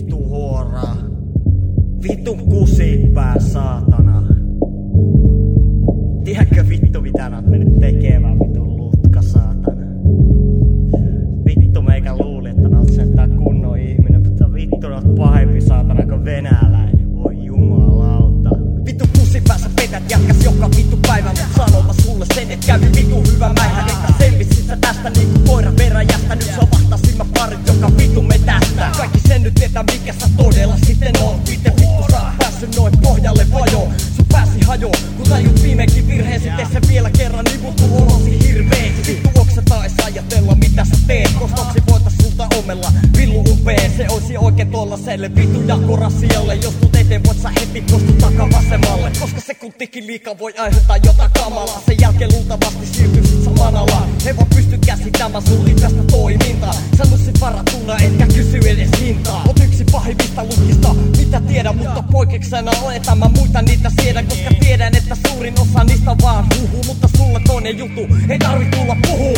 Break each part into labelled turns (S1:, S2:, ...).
S1: Vittu huora. Vittu kusipää, saatana. Tiedätkö vittu mitä oot mennyt tekemään, vittu lutka, saatana. Vittu meikä luuli, että oot sentään kunnon ihminen, mutta vittu oot pahempi, saatana, kuin venäläinen. Voi jumalauta. Vittu kusipää, sä petät jatkas joka vittu päivä, mut sanon mä sulle sen, et kävi vittu hyvä mäihä. Että selvisit sä tästä niinku koira veräjästä. Nyt sä vahtasin mä parit, joka vittu me tästä. Kaikki sen nyt tietää, mikä sä todella sitten oot. Miten vittu sä oot päässyt noin pohjalle vajoo. Sun pääsi hajoo, kun tajut viimeinkin virheesi. Tee sen vielä kerran, nivuttu olosi hirveeksi. Vittu oksetaan ees ajatella mitä sä teet. Kostoksi voitais sulta omella villu umpeen. Se olisi oikein tollaselle vittu jakorasialle. Jos tuut eteen voit sä heti kostu takaa vasemmalle. Koska sekuntikin liikaa voi aiheuttaa jotain kamalaa. Sen jälkeen luultavasti siirtyisit sä manalaan. He voi pysty käsittämään sun liitästä toimintaa. Sanoisit varattuna etkä kysy edes hintaa. Oot yksi pahimmista lutkista, mitä tiedän. Mutta poikkeuksena on, että mä muita niitä siedän. Koska tiedän, että suurin osa niistä vaan huhuu. Mutta sulle toinen juttu, ei tarvi tulla puhuu.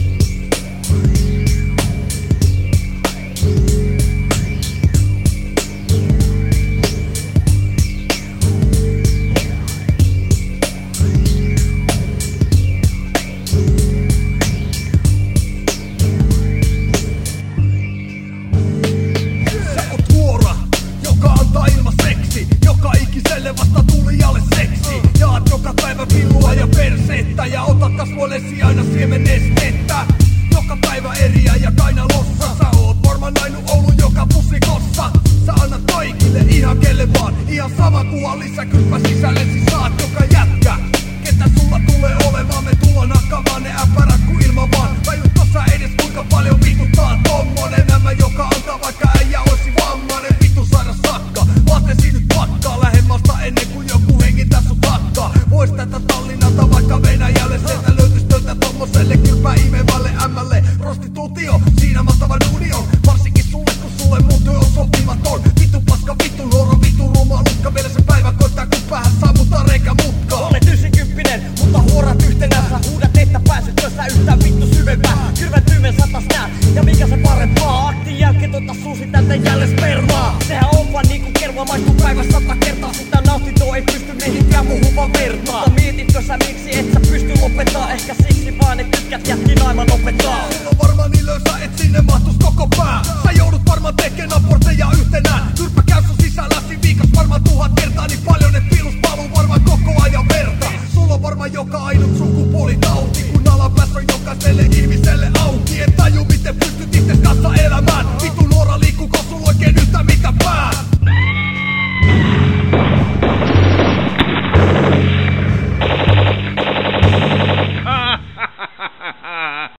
S2: Joka ikiselle vasta tulijalle seksi. Jaat joka päivä villua ja persettä. Ja otat kasvoillesi aina siemenestettä. Joka päivä eriä ja kainalossa. Sä oot varmaan ainut Oulun joka pusikossa. Sä annat kaikille ihan kelle vaan. Ihan sama kuva lisäkylpä sisällesi saat joka jätkä. Ketä sulla tulee olemaan, me tullaan hakkaamaan ne äpärät ku ilman vaan. Tajutko sä edes kuinka paljon vituttaa tommonen nämä, joka antaa vaikka äijä oisi vammainen. Vittu saada sakka, vaatesi nyt pakkaa lähemmasta ennen kuin joku hengittää sut hakkaa. Vois tätä Tallinnalta vaikka Venäjälle, sieltä löytys töitä tommoselle kylpä imevälle ämmälle. Prostituutio, siinä mahtava duuni on, varsinkin sulle kun sulle mun työ on sopimaton. Vittu paska, vittu nuoro, vittu ruma lukka, vielä se päivä koittaa kun päähän sammuttaa reikä mutkaa.
S1: Olet 90, mutta huorat yhtenään. Sä huudat, että pääsetkö sä yhtään vittu syvempää. Kylmän tymen satas nää, ja mikä se parempaa. Aktin jälkeen suusi tältä jälleen spermaa. Sehän on vaan niinku kerma, maistuu päivässä 100 kertaa. Sitä nautintoa ei pysty mihinkään muuhun vaan vertaa. Mutta mietitkö sä miksi et sä pysty lopettaa? Ehkä siksi vaan, et tykkät jätkin aivan opettaa.
S2: Sulla on varmaan niin löysä, et sinne mahtus koko pää. Sä joudut